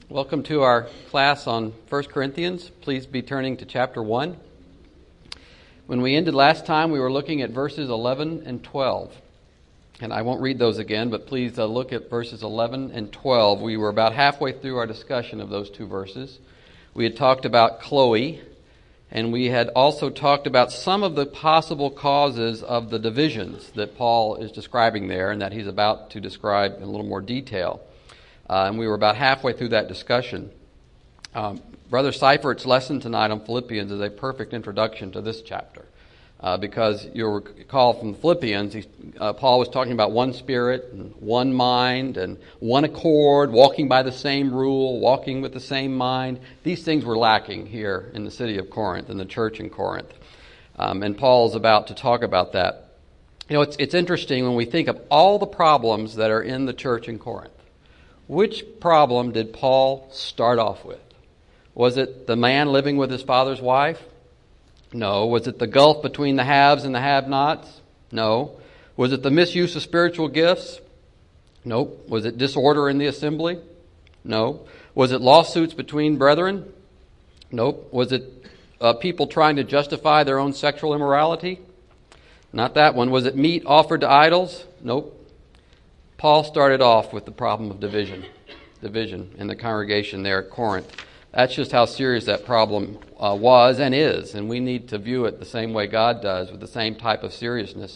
Welcome to our class on 1 Corinthians. Please be turning to chapter 1. When we ended last time, we were looking at verses 11 and 12. And I won't read those again, but please look at verses 11 and 12. We were about halfway through our discussion of those two verses. We had talked about Chloe, and we had also talked about some of the possible causes of the divisions that Paul is describing there and that he's about to describe in a little more detail. And we were about halfway through that discussion. Brother Seifert's lesson tonight on Philippians is a perfect introduction to this chapter. Because you'll recall from Philippians, Paul was talking about one spirit, and one mind, and one accord, walking by the same rule, walking with the same mind. These things were lacking here in the city of Corinth, in the church in Corinth. And Paul's about to talk about that. You know, it's interesting when we think of all the problems that are in the church in Corinth. Which problem did Paul start off with? Was it the man living with his father's wife? No. Was it the gulf between the haves and the have-nots? No. Was it the misuse of spiritual gifts? Nope. Was it disorder in the assembly? No. Was it lawsuits between brethren? Nope. Was it people trying to justify their own sexual immorality? Not that one. Was it meat offered to idols? Nope. Paul started off with the problem of division in the congregation there at Corinth. That's just how serious that problem was and is, and we need to view it the same way God does, with the same type of seriousness.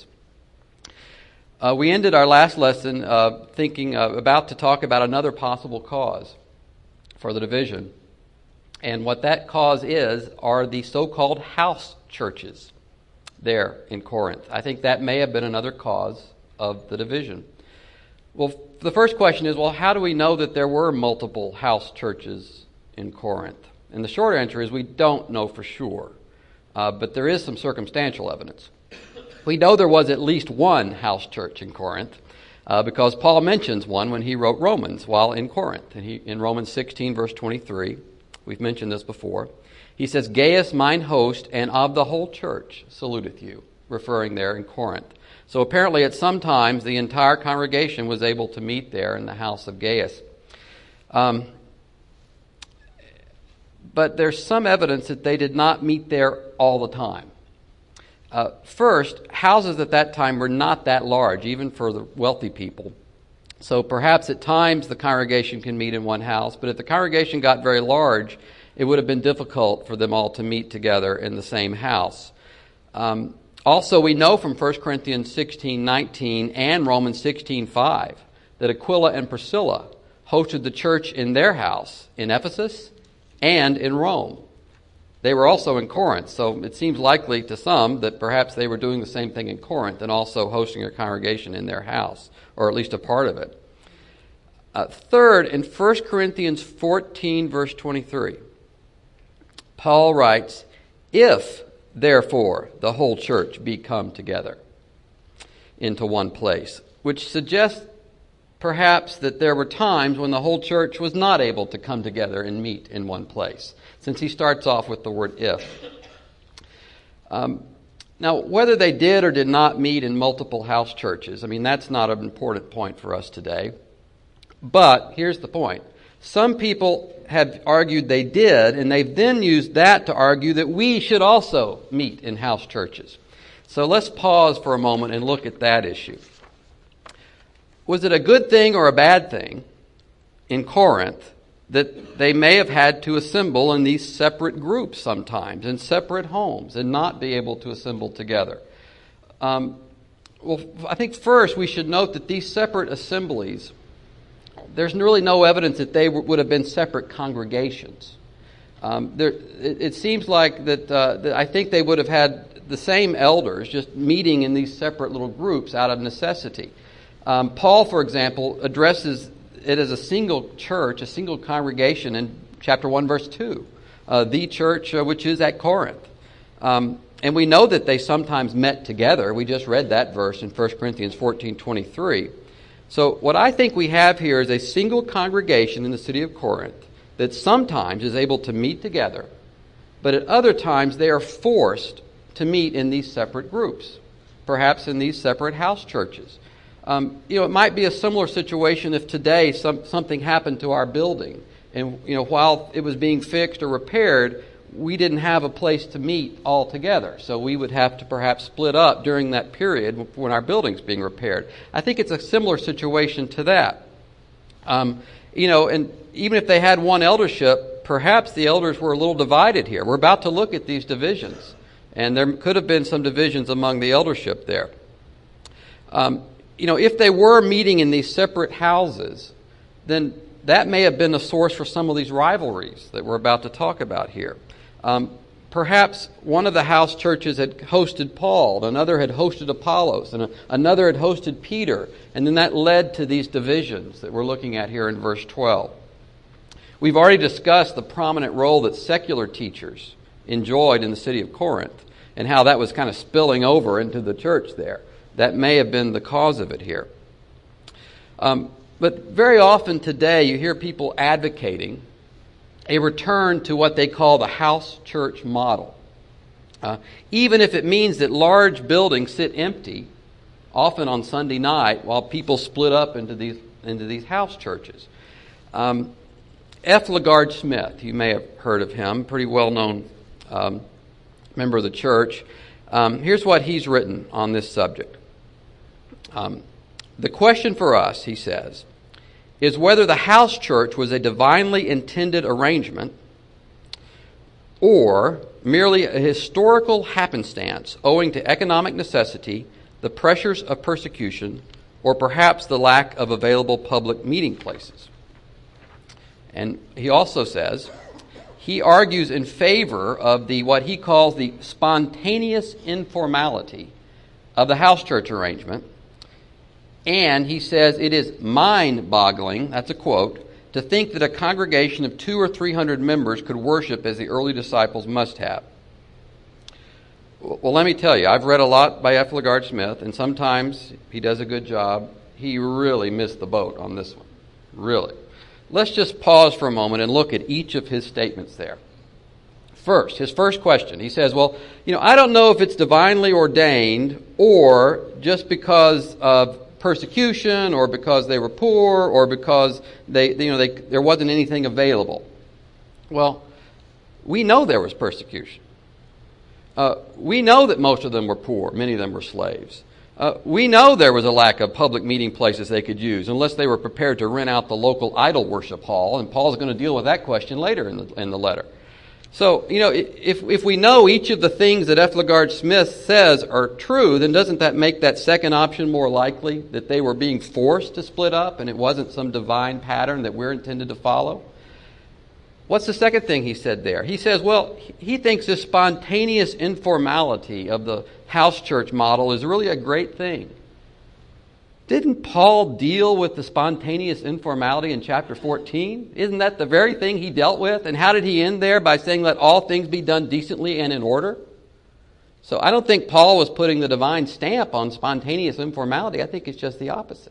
We ended our last lesson thinking about to talk about another possible cause for the division, and what that cause are the so-called house churches there in Corinth. I think that may have been another cause of the division. Well, the first question is, how do we know that there were multiple house churches in Corinth? And the short answer is we don't know for sure, but there is some circumstantial evidence. We know there was at least one house church in Corinth because Paul mentions one when he wrote Romans while in Corinth. And in Romans 16, verse 23, we've mentioned this before, he says, "Gaius, mine host, and of the whole church, saluteth you," referring there in Corinth. So apparently at some times the entire congregation was able to meet there in the house of Gaius. But there's some evidence that they did not meet there all the time. First, houses at that time were not that large, even for the wealthy people. So perhaps at times the congregation can meet in one house, but if the congregation got very large, it would have been difficult for them all to meet together in the same house. Also, we know from 1 Corinthians 16:19 and Romans 16:5 that Aquila and Priscilla hosted the church in their house in Ephesus and in Rome. They were also in Corinth, so it seems likely to some that perhaps they were doing the same thing in Corinth and also hosting a congregation in their house, or at least a part of it. Third, in 1 Corinthians 14, verse 23, Paul writes, "If therefore the whole church be come together into one place," which suggests perhaps that there were times when the whole church was not able to come together and meet in one place, since he starts off with the word if. Now, whether they did or did not meet in multiple house churches, that's not an important point for us today. But here's the point. Some people have argued they did, and they've then used that to argue that we should also meet in house churches. So let's pause for a moment and look at that issue. Was it a good thing or a bad thing in Corinth that they may have had to assemble in these separate groups sometimes, in separate homes, and not be able to assemble together? Well, I think first we should note that these separate assemblies, there's really no evidence that they would have been separate congregations. It seems like that I think they would have had the same elders just meeting in these separate little groups out of necessity. Paul, for example, addresses it as a single church, a single congregation in chapter 1, verse 2, the church which is at Corinth. And we know that they sometimes met together. We just read that verse in 1 Corinthians 14:23. So what I think we have here is a single congregation in the city of Corinth that sometimes is able to meet together, but at other times they are forced to meet in these separate groups, perhaps in these separate house churches. It might be a similar situation if today something happened to our building And while it was being fixed or repaired, we didn't have a place to meet all together. So we would have to perhaps split up during that period when our building's being repaired. I think it's a similar situation to that. And even if they had one eldership, perhaps the elders were a little divided here. We're about to look at these divisions. And there could have been some divisions among the eldership there. If they were meeting in these separate houses, then that may have been the source for some of these rivalries that we're about to talk about here. Perhaps one of the house churches had hosted Paul, another had hosted Apollos, and another had hosted Peter, and then that led to these divisions that we're looking at here in verse 12. We've already discussed the prominent role that secular teachers enjoyed in the city of Corinth, and how that was kind of spilling over into the church there. That may have been the cause of it here. But very often today you hear people advocating a return to what they call the house church model. Even if it means that large buildings sit empty, often on Sunday night, while people split up into these house churches. F. LaGard Smith, you may have heard of him, pretty well-known member of the church. Here's what he's written on this subject. The question for us, he says, is whether the house church was a divinely intended arrangement or merely a historical happenstance owing to economic necessity, the pressures of persecution, or perhaps the lack of available public meeting places. And he also says, he argues in favor of what he calls the spontaneous informality of the house church arrangement. And he says it is mind-boggling, that's a quote, to think that a congregation of 200 or 300 members could worship as the early disciples must have. Well, let me tell you, I've read a lot by F. LaGard Smith, and sometimes he does a good job. He really missed the boat on this one. Really. Let's just pause for a moment and look at each of his statements there. First, his first question, he says, I don't know if it's divinely ordained or just because of persecution or because they were poor or because there wasn't anything available. Well, we know there was persecution. We know that most of them were poor. Many of them were slaves. We know there was a lack of public meeting places they could use unless they were prepared to rent out the local idol worship hall, and Paul's going to deal with that question later in the letter. So, if we know each of the things that F. LaGard Smith says are true, then doesn't that make that second option more likely, that they were being forced to split up and it wasn't some divine pattern that we're intended to follow? What's the second thing he said there? He says, he thinks this spontaneous informality of the house church model is really a great thing. Didn't Paul deal with the spontaneous informality in chapter 14? Isn't that the very thing he dealt with? And how did he end there? By saying, let all things be done decently and in order? So I don't think Paul was putting the divine stamp on spontaneous informality. I think it's just the opposite.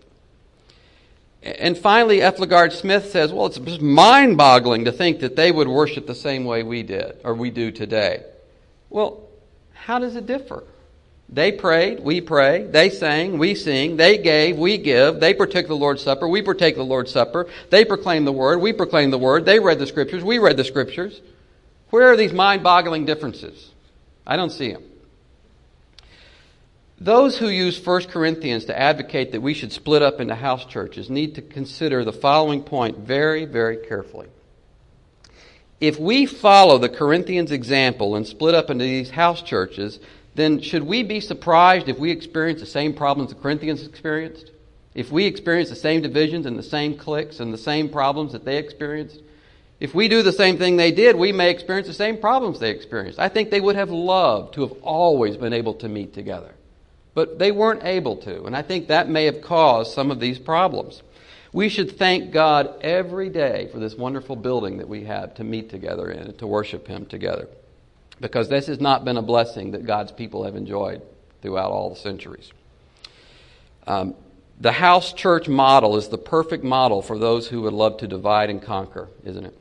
And finally, F. LaGard Smith says, it's just mind-boggling to think that they would worship the same way we did, or we do today. Well, how does it differ? They prayed, we pray. They sang, we sing. They gave, we give. They partook the Lord's Supper, we partake the Lord's Supper. They proclaimed the Word, we proclaim the Word. They read the Scriptures, we read the Scriptures. Where are these mind-boggling differences? I don't see them. Those who use 1 Corinthians to advocate that we should split up into house churches need to consider the following point very, very carefully. If we follow the Corinthians' example and split up into these house churches, then should we be surprised if we experience the same problems the Corinthians experienced? If we experience the same divisions and the same cliques and the same problems that they experienced? If we do the same thing they did, we may experience the same problems they experienced. I think they would have loved to have always been able to meet together. But they weren't able to, and I think that may have caused some of these problems. We should thank God every day for this wonderful building that we have to meet together in and to worship Him together. Because this has not been a blessing that God's people have enjoyed throughout all the centuries. The house church model is the perfect model for those who would love to divide and conquer, isn't it?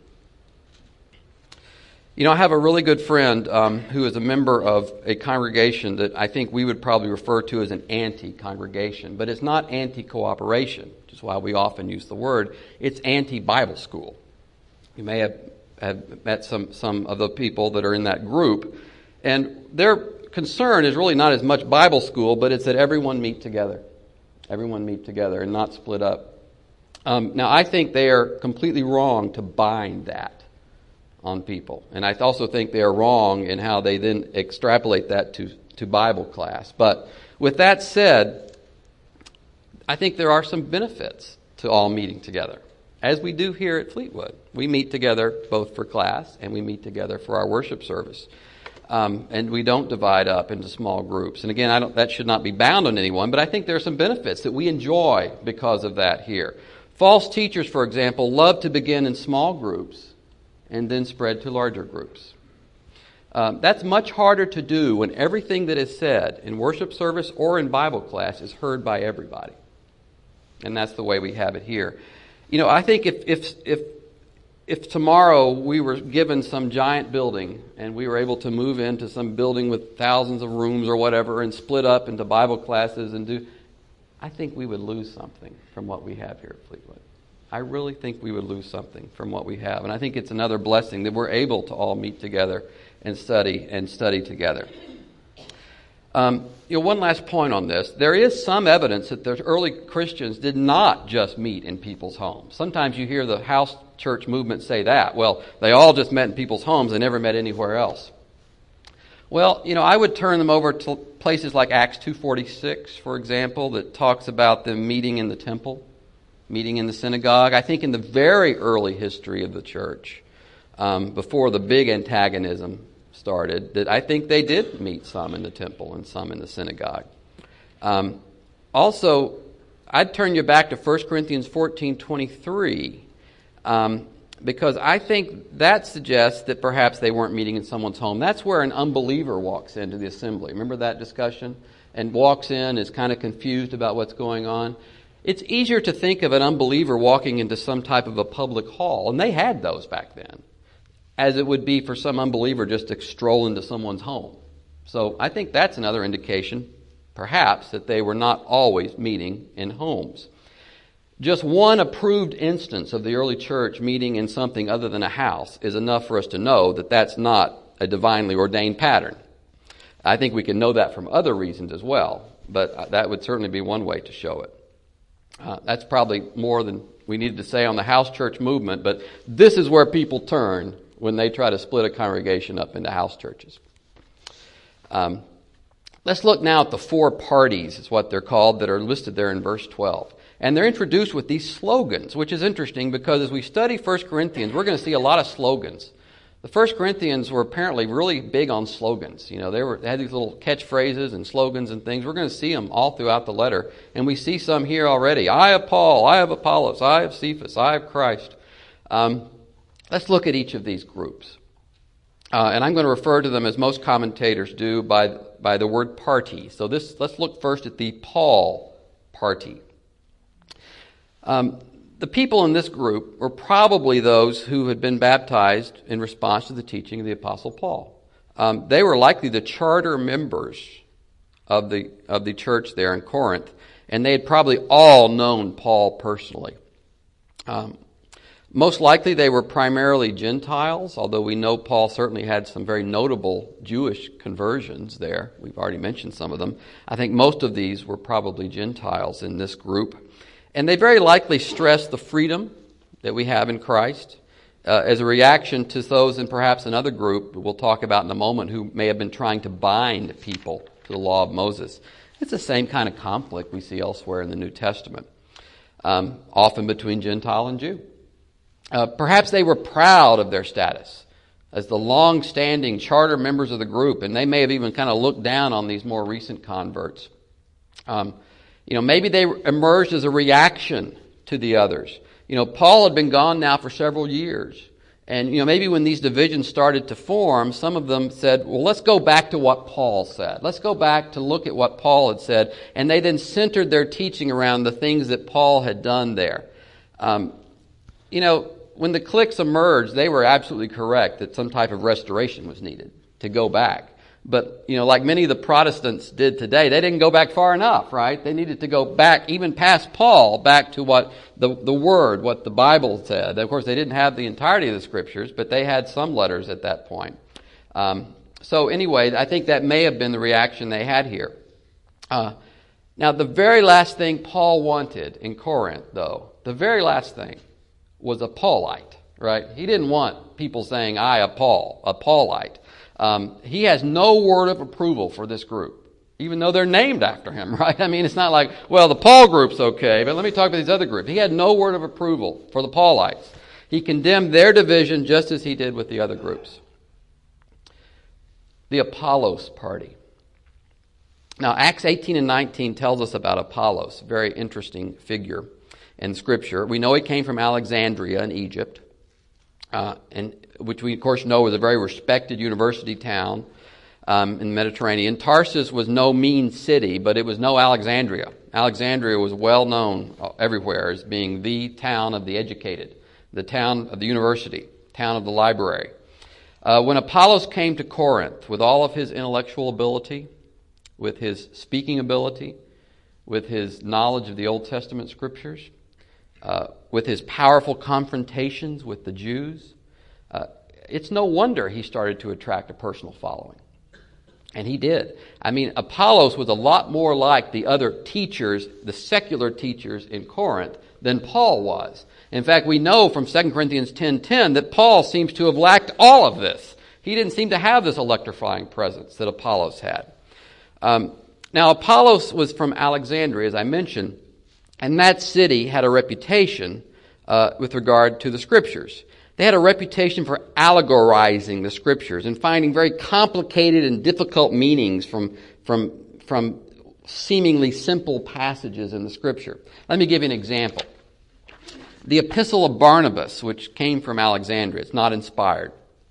I have a really good friend who is a member of a congregation that I think we would probably refer to as an anti-congregation. But it's not anti-cooperation, which is why we often use the word. It's anti-Bible school. You may have met some of the people that are in that group. And their concern is really not as much Bible school, but it's that everyone meet together. Everyone meet together and not split up. Now, I think they are completely wrong to bind that on people. And I also think they are wrong in how they then extrapolate that to Bible class. But with that said, I think there are some benefits to all meeting together, as we do here at Fleetwood. We meet together both for class and we meet together for our worship service. And we don't divide up into small groups. And again, that should not be bound on anyone, but I think there are some benefits that we enjoy because of that here. False teachers, for example, love to begin in small groups and then spread to larger groups. That's much harder to do when everything that is said in worship service or in Bible class is heard by everybody. And that's the way we have it here. You know, I think if tomorrow we were given some giant building and we were able to move into some building with thousands of rooms or whatever and split up into Bible classes I think we would lose something from what we have here at Fleetwood. I really think we would lose something from what we have. And I think it's another blessing that we're able to all meet together and study together. One last point on this. There is some evidence that the early Christians did not just meet in people's homes. Sometimes you hear the house church movement say that. Well, they all just met in people's homes. They never met anywhere else. Well, I would turn them over to places like Acts 2:46, for example, that talks about them meeting in the temple, meeting in the synagogue. I think in the very early history of the church, before the big antagonism started, that I think they did meet some in the temple and some in the synagogue. Also, I'd turn you back to 1 Corinthians 14:23, because I think that suggests that perhaps they weren't meeting in someone's home. That's where an unbeliever walks into the assembly. Remember that discussion? And walks in, is kind of confused about what's going on. It's easier to think of an unbeliever walking into some type of a public hall, and they had those back then, as it would be for some unbeliever just to stroll into someone's home. So I think that's another indication, perhaps, that they were not always meeting in homes. Just one approved instance of the early church meeting in something other than a house is enough for us to know that that's not a divinely ordained pattern. I think we can know that from other reasons as well, but that would certainly be one way to show it. That's probably more than we needed to say on the house church movement, but this is where people turn when they try to split a congregation up into house churches. Let's look now at the four parties, is what they're called, that are listed there in verse 12. And they're introduced with these slogans, which is interesting because as we study 1 Corinthians, we're going to see a lot of slogans. The 1 Corinthians were apparently really big on slogans. They had these little catchphrases and slogans and things. We're going to see them all throughout the letter. And we see some here already. I have Paul, I have Apollos, I have Cephas, I have Christ. Let's look at each of these groups. And I'm going to refer to them, as most commentators do, by the word party. So let's look first at the Paul party. The people in this group were probably those who had been baptized in response to the teaching of the Apostle Paul. They were likely the charter members of the church there in Corinth, and they had probably all known Paul personally. Most likely they were primarily Gentiles, although we know Paul certainly had some very notable Jewish conversions there. We've already mentioned some of them. I think most of these were probably Gentiles in this group. And they very likely stressed the freedom that we have in Christ as a reaction to those in perhaps another group we'll talk about in a moment who may have been trying to bind people to the law of Moses. It's the same kind of conflict we see elsewhere in the New Testament, often between Gentile and Jew. Perhaps they were proud of their status as the long-standing charter members of the group, and they may have even kind of looked down on these more recent converts. Maybe they emerged as a reaction to the others. Paul had been gone now for several years. And, maybe when these divisions started to form, some of them said, well, let's go back to what Paul said. Let's go back to look at what Paul had said. And they then centered their teaching around the things that Paul had done there. When the cliques emerged, they were absolutely correct that some type of restoration was needed to go back. But, like many of the Protestants did today, they didn't go back far enough, right? They needed to go back, even past Paul, back to what the Word, what the Bible said. Of course, they didn't have the entirety of the Scriptures, but they had some letters at that point. So anyway, I think that may have been the reaction they had here. Now, the very last thing Paul wanted in Corinth, though, the very last thing was a Paulite, right? He didn't want people saying, I, a Paulite. He has no word of approval for this group, even though they're named after him, right? I mean, it's not like, well, the Paul group's okay, but let me talk about these other groups. He had no word of approval for the Paulites. He condemned their division just as he did with the other groups. The Apollos party. Now, Acts 18 and 19 tells us about Apollos, a very interesting figure in Scripture. We know he came from Alexandria in Egypt, and which we, of course, know was a very respected university town in the Mediterranean. Tarsus was no mean city, but it was no Alexandria. Alexandria was well known everywhere as being the town of the educated, the town of the university, town of the library. When Apollos came to Corinth with all of his intellectual ability, with his speaking ability, with his knowledge of the Old Testament Scriptures, with his powerful confrontations with the Jews, it's no wonder he started to attract a personal following. And he did. I mean, Apollos was a lot more like the other teachers, the secular teachers in Corinth, than Paul was. In fact, we know from 2 Corinthians 10:10 that Paul seems to have lacked all of this. He didn't seem to have this electrifying presence that Apollos had. Now, Apollos was from Alexandria, as I mentioned, and that city had a reputation with regard to the Scriptures. They had a reputation for allegorizing the Scriptures and finding very complicated and difficult meanings from seemingly simple passages in the Scripture. Let me give you an example. The Epistle of Barnabas, which came from Alexandria, it's not inspired.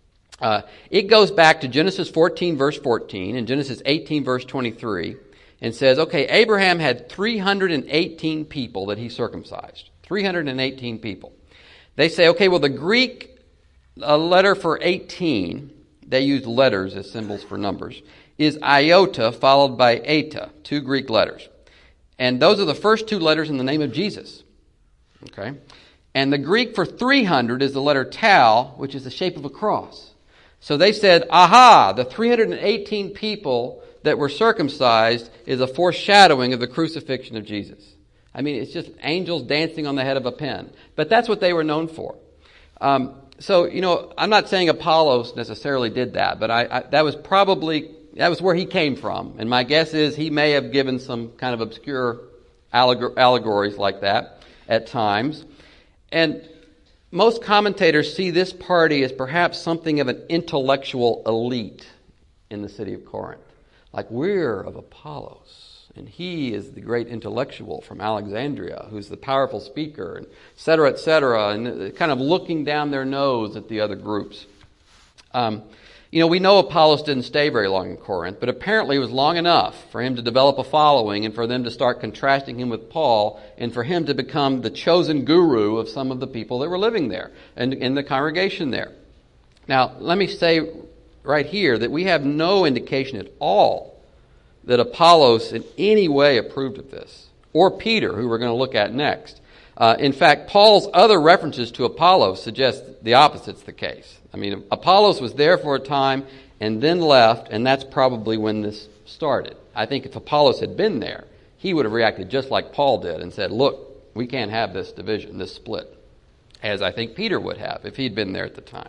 It goes back to Genesis 14, verse 14, and Genesis 18, verse 23, and says, okay, Abraham had 318 people that he circumcised. 318 people. They say, okay, well, the Greek letter for 18, they use letters as symbols for numbers, is iota followed by eta, two Greek letters. And those are the first two letters in the name of Jesus. Okay? And the Greek for 300 is the letter tau, which is the shape of a cross. So they said, aha, the 318 people that were circumcised is a foreshadowing of the crucifixion of Jesus. I mean, it's just angels dancing on the head of a pin. But that's what they were known for. So, I'm not saying Apollos necessarily did that, but that was where he came from. And my guess is he may have given some kind of obscure allegories like that at times. And most commentators see this party as perhaps something of an intellectual elite in the city of Corinth. Like, we're of Apollos, and he is the great intellectual from Alexandria, who's the powerful speaker, and et cetera, and kind of looking down their nose at the other groups. We know Apollos didn't stay very long in Corinth, but apparently it was long enough for him to develop a following and for them to start contrasting him with Paul and for him to become the chosen guru of some of the people that were living there and in the congregation there. Now, let me say right here that we have no indication at all that Apollos in any way approved of this, or Peter, who we're going to look at next. In fact, Paul's other references to Apollos suggest the opposite's the case. I mean, Apollos was there for a time and then left, and that's probably when this started. I think if Apollos had been there, he would have reacted just like Paul did and said, look, we can't have this division, this split, as I think Peter would have if he'd been there at the time.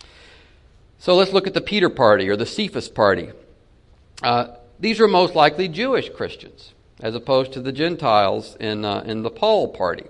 So let's look at the Peter party or the Cephas party. These were most likely Jewish Christians, as opposed to the Gentiles in the Paul party.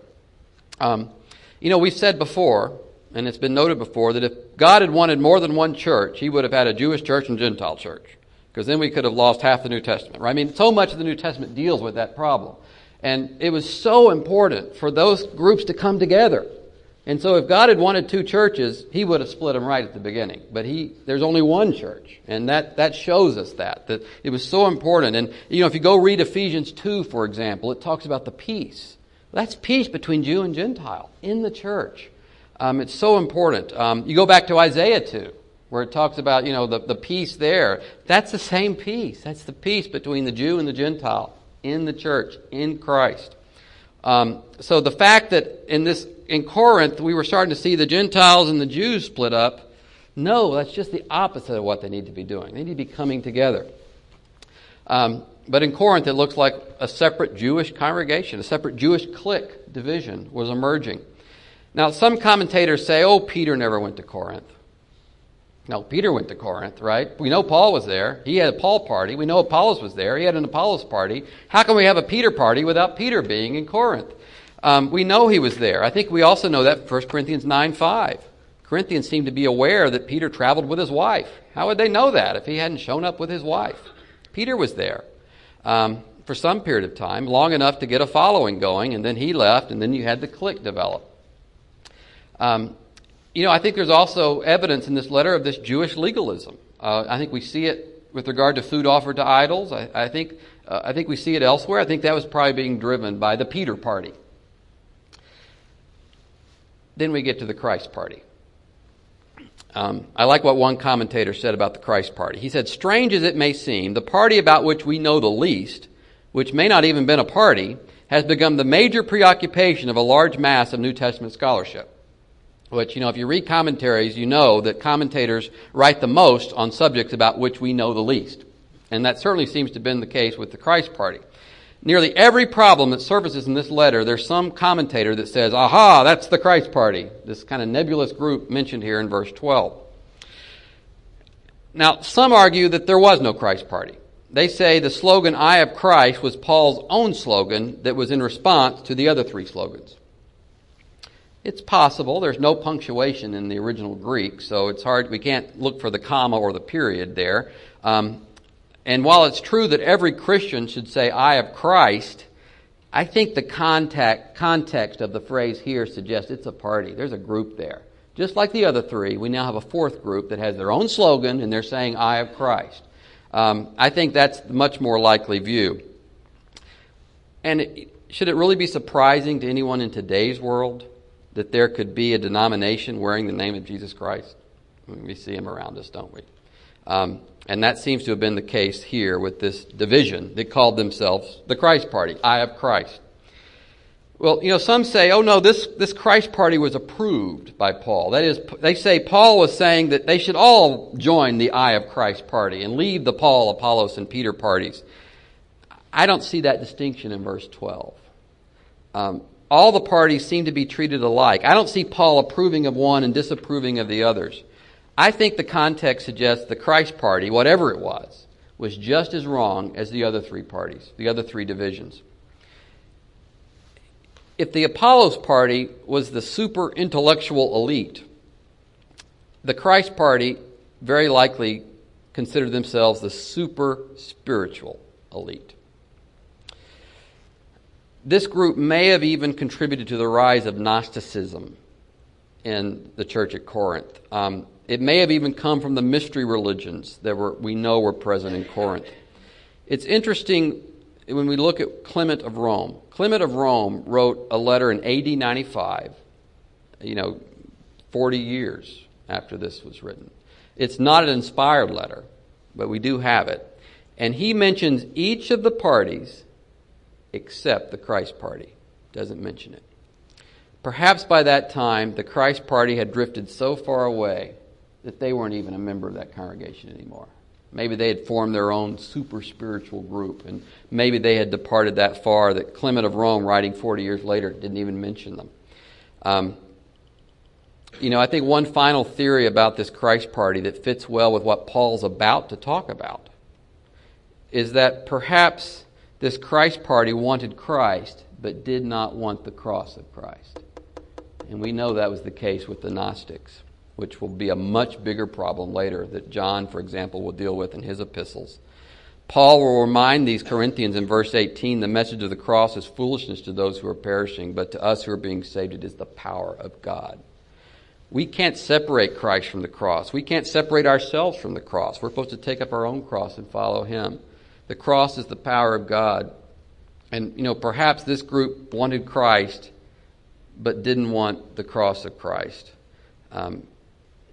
We've said before, and it's been noted before, that if God had wanted more than one church, he would have had a Jewish church and Gentile church, because then we could have lost half the New Testament, right? I mean, so much of the New Testament deals with that problem. And it was so important for those groups to come together. And so if God had wanted two churches, he would have split them right at the beginning. But there's only one church. And that shows us that it was so important. And, if you go read Ephesians 2, for example, it talks about the peace. That's peace between Jew and Gentile in the church. It's so important. You go back to Isaiah 2. where it talks about, the peace there. That's the same peace. That's the peace between the Jew and the Gentile in the church, in Christ. So the fact that in Corinth we were starting to see the Gentiles and the Jews split up, no, that's just the opposite of what they need to be doing. They need to be coming together. But in Corinth it looks like a separate Jewish congregation, a separate Jewish clique division was emerging. Now some commentators say, Peter never went to Corinth. No, Peter went to Corinth, right? We know Paul was there. He had a Paul party. We know Apollos was there. He had an Apollos party. How can we have a Peter party without Peter being in Corinth? We know he was there. I think we also know that from 1 Corinthians 9:5. Corinthians seem to be aware that Peter traveled with his wife. How would they know that if he hadn't shown up with his wife? Peter was there for some period of time, long enough to get a following going, and then he left, and then you had the clique develop. I think there's also evidence in this letter of this Jewish legalism. I think we see it with regard to food offered to idols. I think we see it elsewhere. I think that was probably being driven by the Peter party. Then we get to the Christ party. I like what one commentator said about the Christ party. He said, "Strange as it may seem, the party about which we know the least, which may not even been a party, has become the major preoccupation of a large mass of New Testament scholarship." Which, if you read commentaries, you know that commentators write the most on subjects about which we know the least. And that certainly seems to have been the case with the Christ party. Nearly every problem that surfaces in this letter, there's some commentator that says, aha, that's the Christ party. This kind of nebulous group mentioned here in verse 12. Now, some argue that there was no Christ party. They say the slogan, "I of Christ," was Paul's own slogan that was in response to the other three slogans. It's possible. There's no punctuation in the original Greek, so it's hard. We can't look for the comma or the period there. And while it's true that every Christian should say, "I of Christ," I think the context of the phrase here suggests it's a party. There's a group there. Just like the other three, we now have a fourth group that has their own slogan, and they're saying, "I of Christ." I think that's the much more likely view. And should it really be surprising to anyone in today's world that there could be a denomination wearing the name of Jesus Christ? We see them around us, don't we? And that seems to have been the case here with this division. They called themselves the Christ party, "I of Christ." Well, some say, oh no, this Christ party was approved by Paul. That is, they say Paul was saying that they should all join the "I of Christ" party and leave the Paul, Apollos, and Peter parties. I don't see that distinction in verse 12. All the parties seem to be treated alike. I don't see Paul approving of one and disapproving of the others. I think the context suggests the Christ party, whatever it was just as wrong as the other three parties, the other three divisions. If the Apollos party was the super intellectual elite, the Christ party very likely considered themselves the super spiritual elite. This group may have even contributed to the rise of Gnosticism in the church at Corinth. It may have even come from the mystery religions that we know were present in Corinth. It's interesting when we look at Clement of Rome. Clement of Rome wrote a letter in AD 95, 40 years after this was written. It's not an inspired letter, but we do have it. And he mentions each of the parties except the Christ party. Doesn't mention it. Perhaps by that time, the Christ party had drifted so far away that they weren't even a member of that congregation anymore. Maybe they had formed their own super spiritual group, and maybe they had departed that far that Clement of Rome, writing 40 years later, didn't even mention them. I think one final theory about this Christ party that fits well with what Paul's about to talk about is that perhaps this Christ party wanted Christ, but did not want the cross of Christ. And we know that was the case with the Gnostics, which will be a much bigger problem later that John, for example, will deal with in his epistles. Paul will remind these Corinthians in verse 18, the message of the cross is foolishness to those who are perishing, but to us who are being saved, it is the power of God. We can't separate Christ from the cross. We can't separate ourselves from the cross. We're supposed to take up our own cross and follow him. The cross is the power of God. And, perhaps this group wanted Christ, but didn't want the cross of Christ.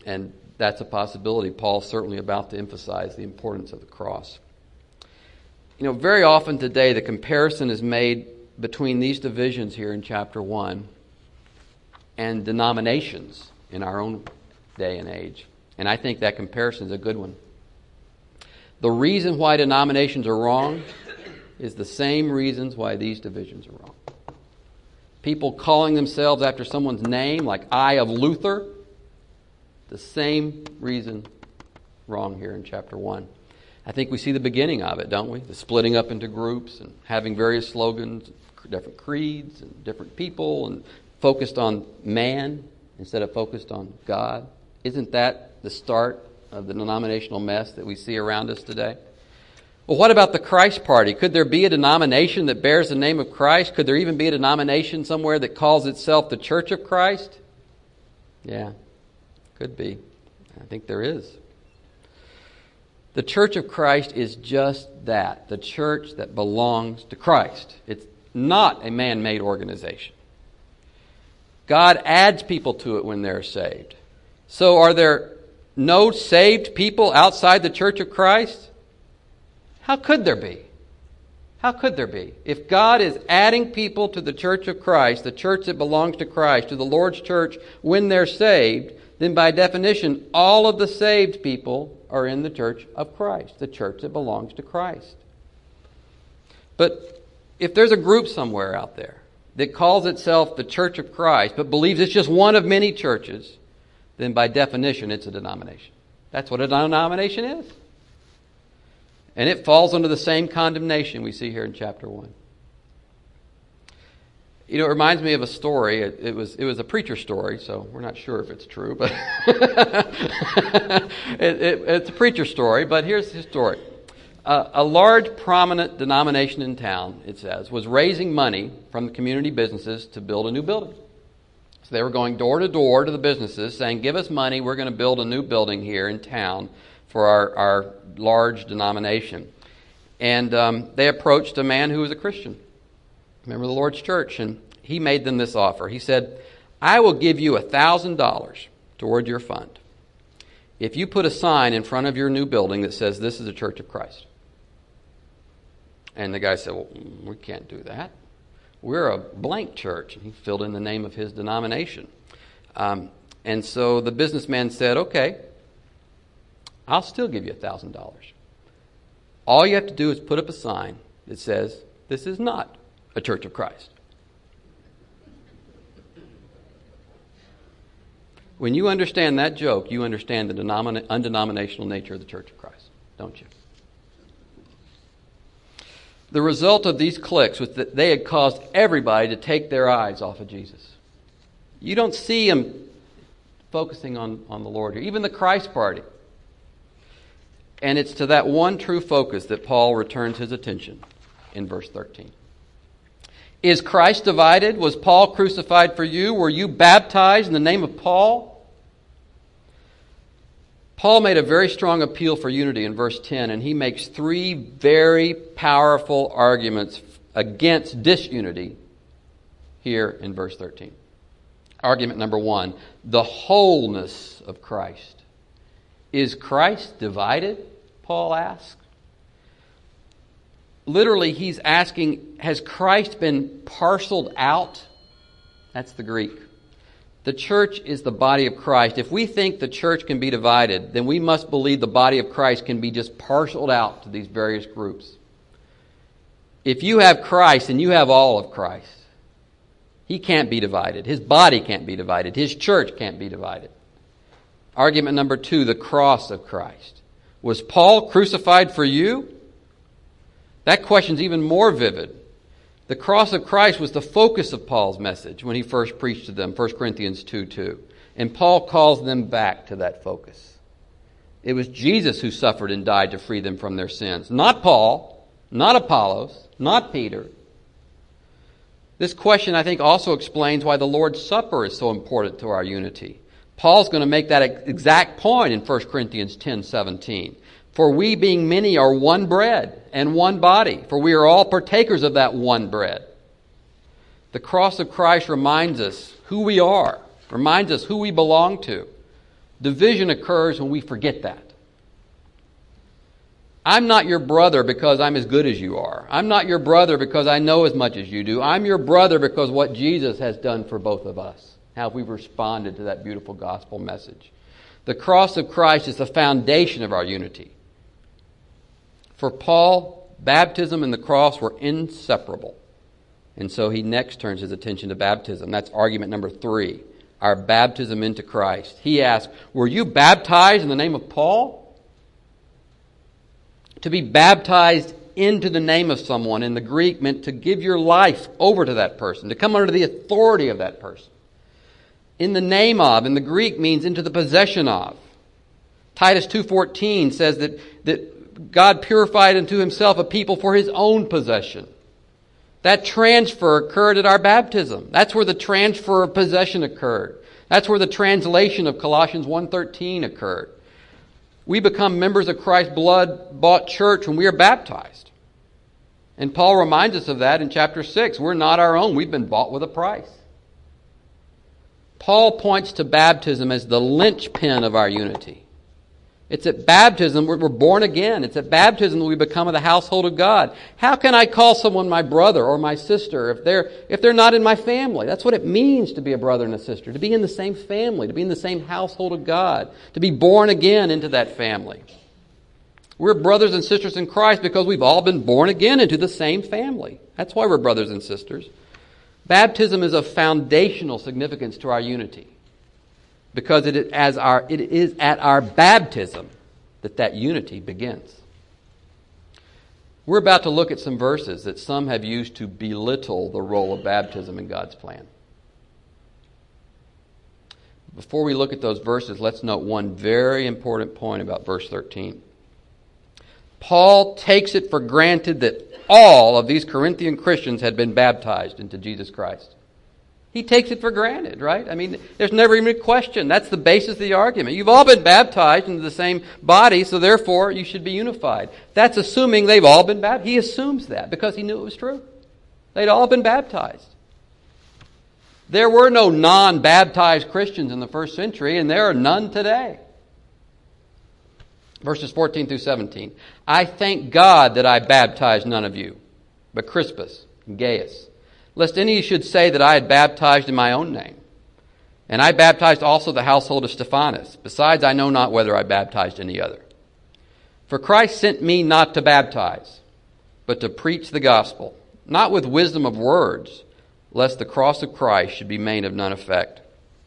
And that's a possibility. Paul's certainly about to emphasize the importance of the cross. Very often today the comparison is made between these divisions here in chapter 1 and denominations in our own day and age. And I think that comparison is a good one. The reason why denominations are wrong is the same reasons why these divisions are wrong. People calling themselves after someone's name, like I of Luther, the same reason wrong here in chapter 1. I think we see the beginning of it, don't we? The splitting up into groups and having various slogans, different creeds and different people, and focused on man instead of focused on God. Isn't that the start of the denominational mess that we see around us today? Well, what about the Christ Party? Could there be a denomination that bears the name of Christ? Could there even be a denomination somewhere that calls itself the Church of Christ? Yeah, could be. I think there is. The Church of Christ is just that, the church that belongs to Christ. It's not a man-made organization. God adds people to it when they're saved. So are there no saved people outside the Church of Christ? How could there be? How could there be? If God is adding people to the Church of Christ, the church that belongs to Christ, to the Lord's church when they're saved, then by definition, all of the saved people are in the Church of Christ, the church that belongs to Christ. But if there's a group somewhere out there that calls itself the Church of Christ, but believes it's just one of many churches, then by definition, it's a denomination. That's what a denomination is. And it falls under the same condemnation we see here in chapter 1. It reminds me of a story. It was a preacher story, so we're not sure if it's true, but it's a preacher story. But here's his story. A large, prominent denomination in town, it says, was raising money from the community businesses to build a new building. So they were going door to door to the businesses saying, give us money, we're going to build a new building here in town for our large denomination. And they approached a man who was a Christian, a member of the Lord's church, and he made them this offer. He said, I will give you $1,000 toward your fund if you put a sign in front of your new building that says this is a Church of Christ. And the guy said, well, we can't do that. We're a blank church. And he filled in the name of his denomination. And so the businessman said, okay, I'll still give you $1,000. All you have to do is put up a sign that says, this is not a Church of Christ. When you understand that joke, you understand the undenominational nature of the Church of Christ, don't you? The result of these cliques was that they had caused everybody to take their eyes off of Jesus. You don't see them focusing on the Lord here, even the Christ Party. And it's to that one true focus that Paul returns his attention in verse 13. Is Christ divided? Was Paul crucified for you? Were you baptized in the name of Paul? Paul made a very strong appeal for unity in verse 10, and he makes three very powerful arguments against disunity here in verse 13. Argument number 1, the wholeness of Christ. Is Christ divided? Paul asks. Literally, he's asking, has Christ been parceled out? That's the Greek. The church is the body of Christ. If we think the church can be divided, then we must believe the body of Christ can be just parceled out to these various groups. If you have Christ and you have all of Christ, he can't be divided. His body can't be divided. His church can't be divided. Argument number 2, the cross of Christ. Was Paul crucified for you? That question's even more vivid. The cross of Christ was the focus of Paul's message when he first preached to them, 1 Corinthians 2:2. And Paul calls them back to that focus. It was Jesus who suffered and died to free them from their sins. Not Paul, not Apollos, not Peter. This question, I think, also explains why the Lord's Supper is so important to our unity. Paul's going to make that exact point in 1 Corinthians 10:17. For we being many are one bread and one body, for we are all partakers of that one bread. The cross of Christ reminds us who we are, reminds us who we belong to. Division occurs when we forget that. I'm not your brother because I'm as good as you are. I'm not your brother because I know as much as you do. I'm your brother because what Jesus has done for both of us. How we've responded to that beautiful gospel message. The cross of Christ is the foundation of our unity. For Paul, baptism and the cross were inseparable. And so he next turns his attention to baptism. That's argument number 3, our baptism into Christ. He asks, were you baptized in the name of Paul? To be baptized into the name of someone in the Greek meant to give your life over to that person, to come under the authority of that person. In the name of, in the Greek, means into the possession of. Titus 2:14 says that God purified unto himself a people for his own possession. That transfer occurred at our baptism. That's where the transfer of possession occurred. That's where the translation of Colossians 1:13 occurred. We become members of Christ's blood-bought church when we are baptized. And Paul reminds us of that in chapter 6. We're not our own. We've been bought with a price. Paul points to baptism as the linchpin of our unity. It's at baptism we're born again. It's at baptism that we become of the household of God. How can I call someone my brother or my sister if they're not in my family? That's what it means to be a brother and a sister, to be in the same family, to be in the same household of God, to be born again into that family. We're brothers and sisters in Christ because we've all been born again into the same family. That's why we're brothers and sisters. Baptism is of foundational significance to our unity. Because it is at our baptism that unity begins. We're about to look at some verses that some have used to belittle the role of baptism in God's plan. Before we look at those verses, let's note one very important point about verse 13. Paul takes it for granted that all of these Corinthian Christians had been baptized into Jesus Christ. He takes it for granted, right? I mean, there's never even a question. That's the basis of the argument. You've all been baptized into the same body, so therefore you should be unified. That's assuming they've all been baptized. He assumes that because he knew it was true. They'd all been baptized. There were no non-baptized Christians in the first century, and there are none today. Verses 14 through 17. I thank God that I baptized none of you, but Crispus and Gaius, lest any should say that I had baptized in my own name. And I baptized also the household of Stephanas. Besides, I know not whether I baptized any other. For Christ sent me not to baptize, but to preach the gospel, not with wisdom of words, lest the cross of Christ should be made of none effect.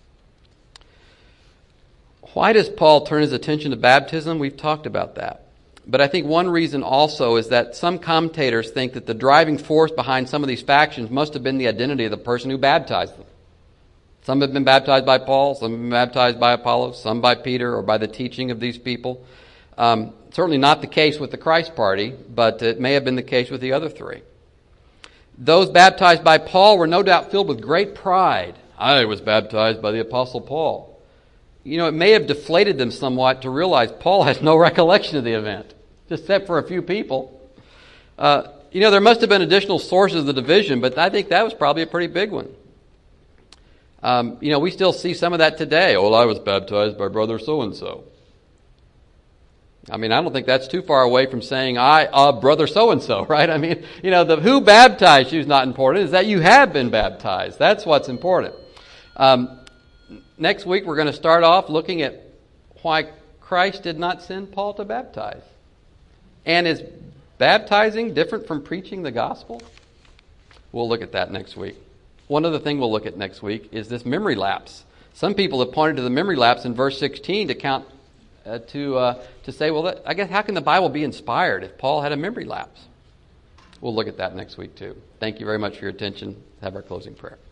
Why does Paul turn his attention to baptism? We've talked about that. But I think one reason also is that some commentators think that the driving force behind some of these factions must have been the identity of the person who baptized them. Some have been baptized by Paul, some have been baptized by Apollos, some by Peter, or by the teaching of these people. Certainly not the case with the Christ Party, but it may have been the case with the other three. Those baptized by Paul were no doubt filled with great pride. I was baptized by the Apostle Paul. You know, it may have deflated them somewhat to realize Paul has no recollection of the event, except for a few people. There must have been additional sources of the division, but I think that was probably a pretty big one. We still see some of that today. Oh, I was baptized by brother so-and-so. I mean, I don't think that's too far away from saying, brother so-and-so, right? I mean, the who baptized you is not important. It's that you have been baptized. That's what's important. Next week, we're going to start off looking at why Christ did not send Paul to baptize. And is baptizing different from preaching the gospel? We'll look at that next week. One other thing we'll look at next week is this memory lapse. Some people have pointed to the memory lapse in verse 16 to count to say, well, I guess how can the Bible be inspired if Paul had a memory lapse? We'll look at that next week too. Thank you very much for your attention. Have our closing prayer.